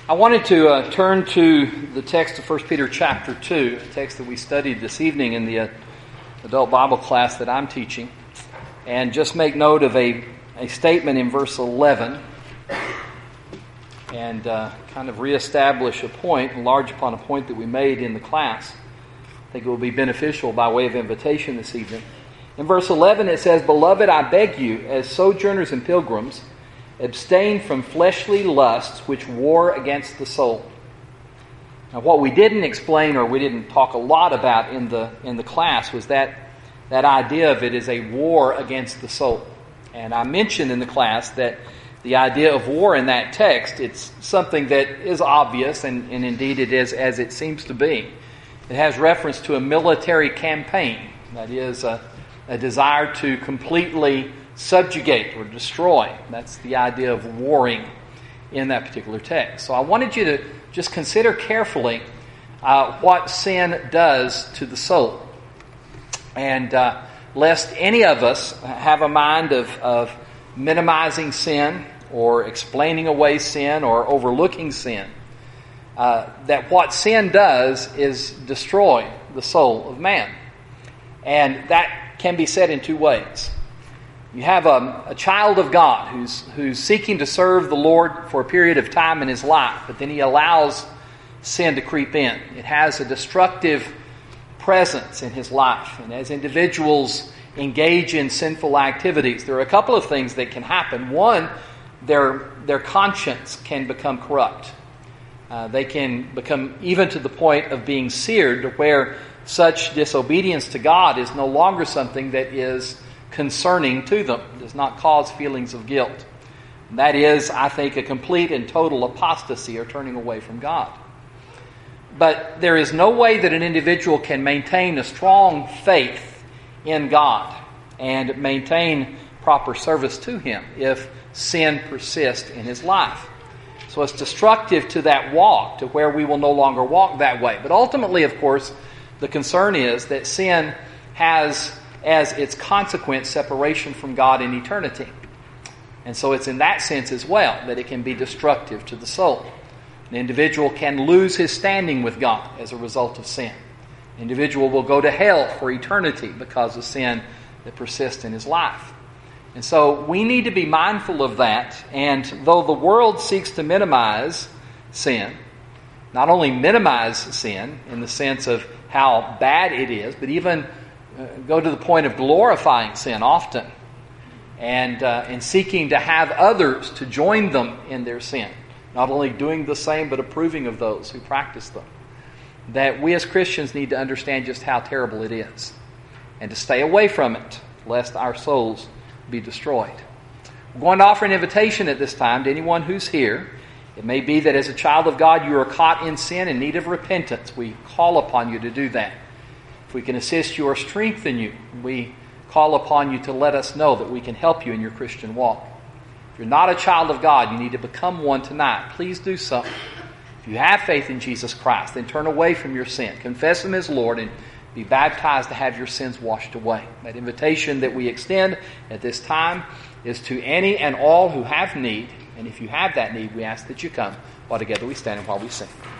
I wanted to turn to the text of 1 Peter chapter 2, a text that we studied this evening in the adult Bible class that I'm teaching, and just make note of a statement in verse 11 and kind of reestablish a point, enlarge upon a point that we made in the class. I think it will be beneficial by way of invitation this evening. In verse 11 it says, "Beloved, I beg you, as sojourners and pilgrims, abstain from fleshly lusts which war against the soul." Now, what we didn't explain, or we didn't talk a lot about in the class, was that idea of it is a war against the soul. And I mentioned in the class that the idea of war in that text, it's something that is obvious, and indeed it is as it seems to be. It has reference to a military campaign, that is a desire to completely subjugate or destroy. That's the idea of warring in that particular text. So I wanted you to just consider carefully what sin does to the soul. And lest any of us have a mind of minimizing sin or explaining away sin or overlooking sin, that what sin does is destroy the soul of man. And that can be said in two ways. You have a child of God who's seeking to serve the Lord for a period of time in his life, but then he allows sin to creep in. It has a destructive presence in his life. And as individuals engage in sinful activities, there are a couple of things that can happen. One, their conscience can become corrupt. They can become even to the point of being seared, to where such disobedience to God is no longer something that is concerning to them, does not cause feelings of guilt. And that is, I think, a complete and total apostasy or turning away from God. But there is no way that an individual can maintain a strong faith in God and maintain proper service to Him if sin persists in his life. So it's destructive to that walk, to where we will no longer walk that way. But ultimately, of course, the concern is that sin has as its consequence separation from God in eternity. And so it's in that sense as well that it can be destructive to the soul. An individual can lose his standing with God as a result of sin. An individual will go to hell for eternity because of sin that persists in his life. And so we need to be mindful of that. And though the world seeks to minimize sin, not only minimize sin in the sense of how bad it is, but even go to the point of glorifying sin often and seeking to have others to join them in their sin, not only doing the same but approving of those who practice them. That we as Christians need to understand just how terrible it is and to stay away from it, lest our souls be destroyed. We're going to offer an invitation at this time to anyone who's here. It may be that as a child of God you are caught in sin in need of repentance. We call upon you to do that. If we can assist you or strengthen you, we call upon you to let us know that we can help you in your Christian walk. If you're not a child of God, you need to become one tonight. Please do so. If you have faith in Jesus Christ, then turn away from your sin. Confess Him as Lord and be baptized to have your sins washed away. That invitation that we extend at this time is to any and all who have need. And if you have that need, we ask that you come while together we stand and while we sing.